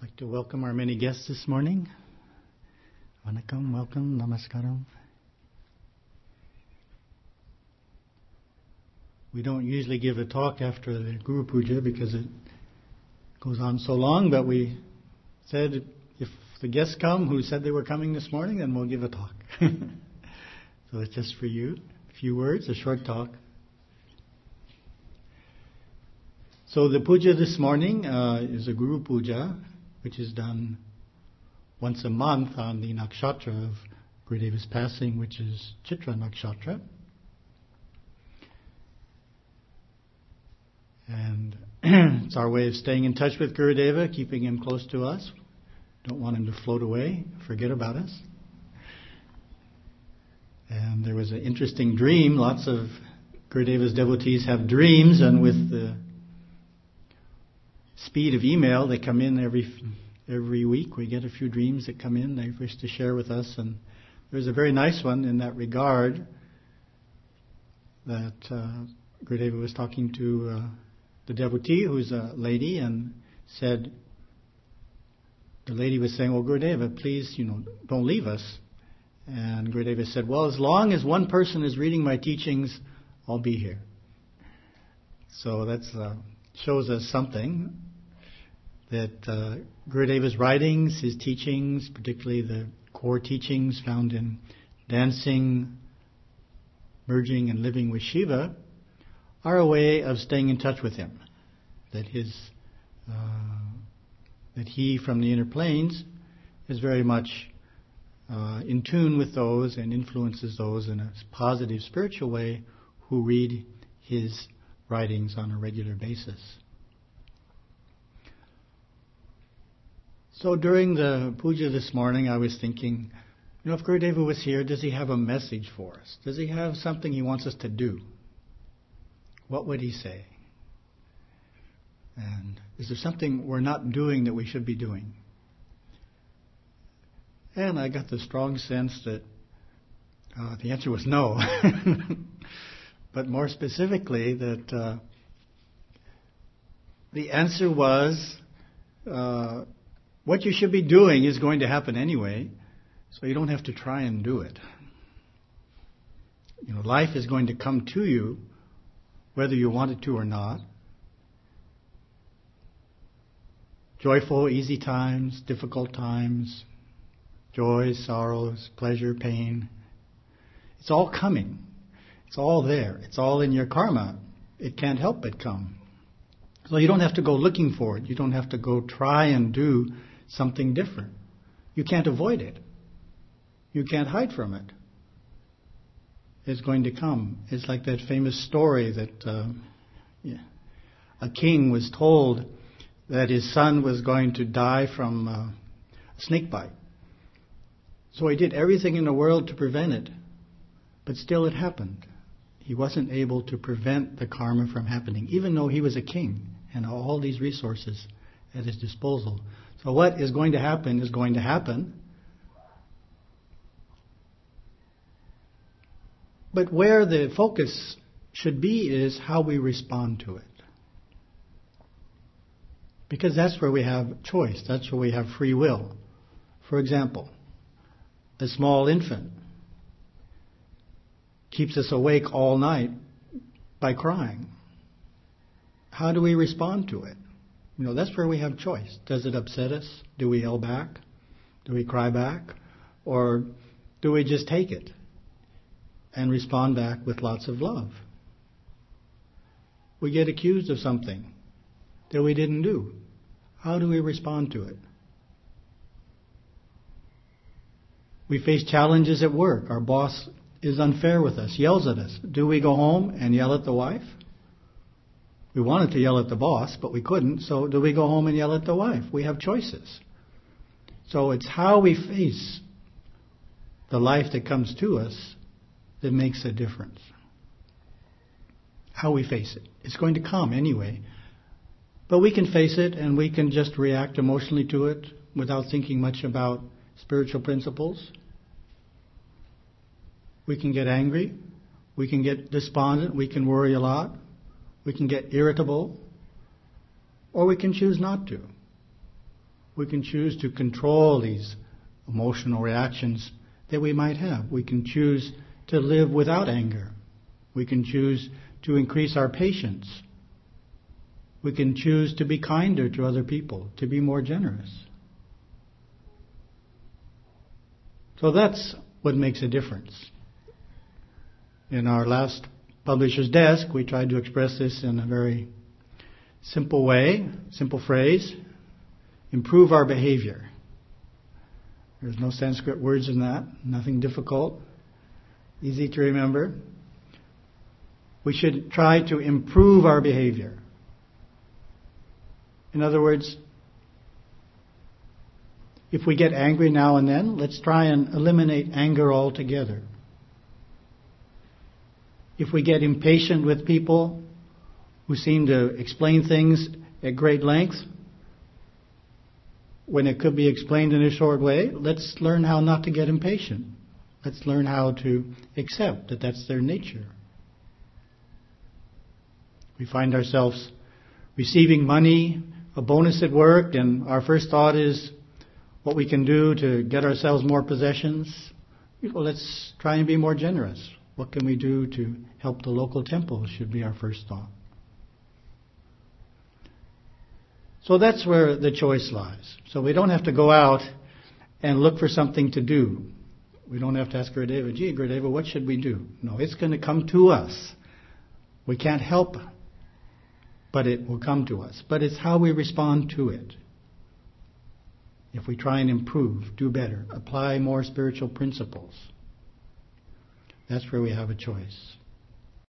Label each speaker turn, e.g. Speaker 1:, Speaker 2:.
Speaker 1: I'd like to welcome our many guests this morning. Vanakkam, welcome, namaskaram. We don't usually give a talk after the Guru Puja because it goes on so long, but we said if the guests come who said they were coming this morning, then we'll give a talk. So it's just for you, a few words, a short talk. So the puja this morning is a Guru Puja, which is done once a month on the nakshatra of Gurudeva's passing, which is Chitra Nakshatra. And it's our way of staying in touch with Gurudeva, keeping him close to us. Don't want him to float away, forget about us. And there was an interesting dream. Lots of Gurudeva's devotees have dreams, and with the speed of email, they come in every week. We get a few dreams that come in they wish to share with us, and there's a very nice one in that regard that Gurudeva was talking to the devotee, who's a lady, and said, the lady was saying, "Well, Gurudeva, please, don't leave us." And Gurudeva said, "Well, as long as one person is reading my teachings, I'll be here." So that shows us something, that Gurudeva's writings, his teachings, particularly the core teachings found in Dancing, Merging and Living with Shiva, are a way of staying in touch with him. That he from the inner planes is very much in tune with those and influences those in a positive spiritual way who read his writings on a regular basis. So during the puja this morning, I was thinking, if Gurudeva was here, does he have a message for us? Does he have something he wants us to do? What would he say? And is there something we're not doing that we should be doing? And I got the strong sense that the answer was no. But more specifically, that the answer was what you should be doing is going to happen anyway, so you don't have to try and do it. Life is going to come to you whether you want it to or not. Joyful, easy times, difficult times, joys, sorrows, pleasure, pain. It's all coming. It's all there. It's all in your karma. It can't help but come. So you don't have to go looking for it. You don't have to go try and do something different. You can't avoid it. You can't hide from it. It's going to come. It's like that famous story that a king was told that his son was going to die from a snake bite. So he did everything in the world to prevent it, but still it happened. He wasn't able to prevent the karma from happening, even though he was a king and all these resources at his disposal. So what is going to happen is going to happen. But where the focus should be is how we respond to it. Because that's where we have choice. That's where we have free will. For example, a small infant keeps us awake all night by crying. How do we respond to it? That's where we have choice. Does it upset us? Do we yell back? Do we cry back? Or do we just take it and respond back with lots of love? We get accused of something that we didn't do. How do we respond to it? We face challenges at work. Our boss is unfair with us, yells at us. Do we go home and yell at the wife? We wanted to yell at the boss, but we couldn't. So do we go home and yell at the wife? We have choices. So it's how we face the life that comes to us that makes a difference. How we face it. It's going to come anyway. But we can face it and we can just react emotionally to it without thinking much about spiritual principles. We can get angry. We can get despondent. We can worry a lot. We can get irritable. Or we can choose not to. We can choose to control these emotional reactions that we might have. We can choose to live without anger. We can choose to increase our patience. We can choose to be kinder to other people, to be more generous. So that's what makes a difference. In our last Publisher's Desk, we tried to express this in a very simple way, simple phrase: improve our behavior. There's no Sanskrit words in that, nothing difficult, easy to remember. We should try to improve our behavior. In other words, if we get angry now and then, let's try and eliminate anger altogether. If we get impatient with people who seem to explain things at great length, when it could be explained in a short way, let's learn how not to get impatient. Let's learn how to accept that that's their nature. We find ourselves receiving money, a bonus at work, and our first thought is what we can do to get ourselves more possessions. Well, let's try and be more generous. What can we do to help the local temple should be our first thought. So that's where the choice lies. So we don't have to go out and look for something to do. We don't have to ask Gurudeva, gee, Gurudeva, what should we do? No, it's going to come to us. We can't help it, but it will come to us. But it's how we respond to it. If we try and improve, do better, apply more spiritual principles, that's where we have a choice.